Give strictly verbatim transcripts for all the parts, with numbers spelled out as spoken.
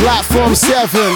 Platform seven.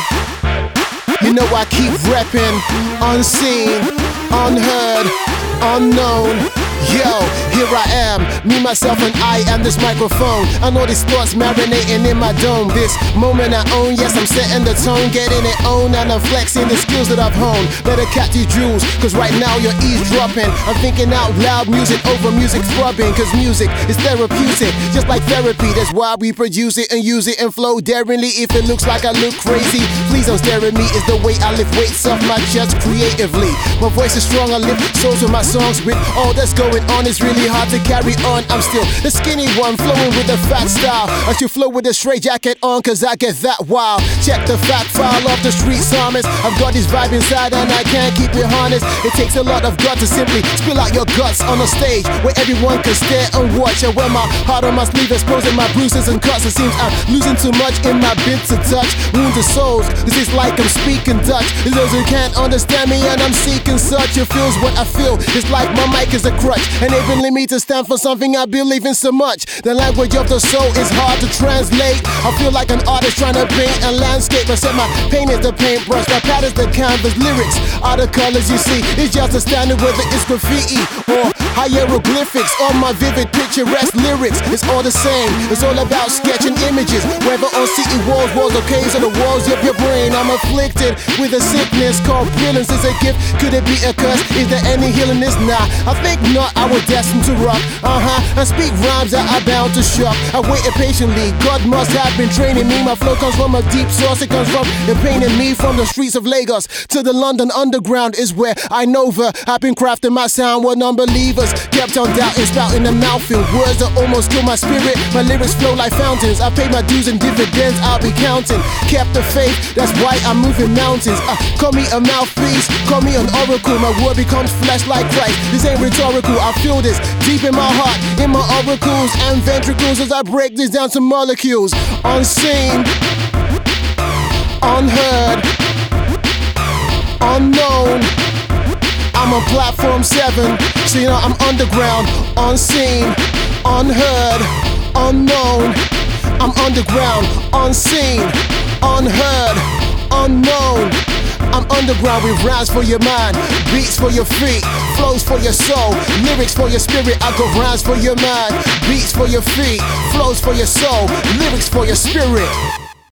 You know I keep reppin', unseen, unheard, unknown. Yo, here I am, me, myself, and I am this microphone. I know these thoughts marinating in my dome. This moment I own, yes, I'm setting the tone, getting it on, and I'm flexing the skills that I've honed. Better catch these jewels, cause right now you're eavesdropping. I'm thinking out loud, music over music throbbing, cause music is therapeutic, just like therapy. That's why we produce it and use it and flow daringly. If it looks like I look crazy, please don't stare at me. It's the way I lift weights off my chest creatively. My voice is strong, I lift souls with my songs. With all that's going on, it's really hard to carry on. I'm still the skinny one, flowing with a fat style. I should flow with a straight jacket on, cause I get that wild. Check the fact file of the street psalmist. I've got this vibe inside and I can't keep it harnessed. It takes a lot of guts to simply spill out your guts on a stage where everyone can stare and watch. I wear my heart on my sleeve, exposing my bruises and cuts. It seems I'm losing too much in my bid to touch wounded souls. This is like I'm speaking Dutch. Those who can't understand me and I'm seeking such. It feels what I feel. It's like my mic is a crutch, enabling me to stand for something I believe in so much. The language of the soul is hard to translate. I feel like an artist trying to paint a landscape. I said my paint is the paintbrush, my pad is the canvas. Lyrics are the colors you see. It's just a standard whether it's graffiti or hieroglyphics. All my vivid picturesque lyrics, it's all the same. It's all about sketching images, whether on city walls, walls or caves, or the walls of your brain. I'm afflicted with a sickness called brilliance. Is a gift? Could it be a curse? Is there any healing this? Nah, I think not. I was destined to rock, uh-huh, and speak rhymes that are bound to shock. I waited patiently, God must have been training me. My flow comes from a deep source, it comes from the pain in me. From the streets of Lagos to the London underground is where I know her. I've been crafting my sound with unbelievers, kept on doubting, spouting the mouthful words that almost kill my spirit. My lyrics flow like fountains, I pay my dues and dividends I'll be counting. Kept the faith, that's why I'm moving mountains. uh, Call me a mouthpiece, call me an oracle. My word becomes flesh like Christ. This ain't rhetorical, I feel this deep in my heart, in my auricles and ventricles as I break this down to molecules. Unseen, unheard, unknown. I'm on Platform seven, so you know I'm underground. Unseen, unheard, unknown. I'm underground, unseen, unheard, unknown. I'm underground with rhymes for your mind, beats for your feet, flows for your soul, lyrics for your spirit. I got rhymes for your mind, beats for your feet, flows for your soul, lyrics for your spirit.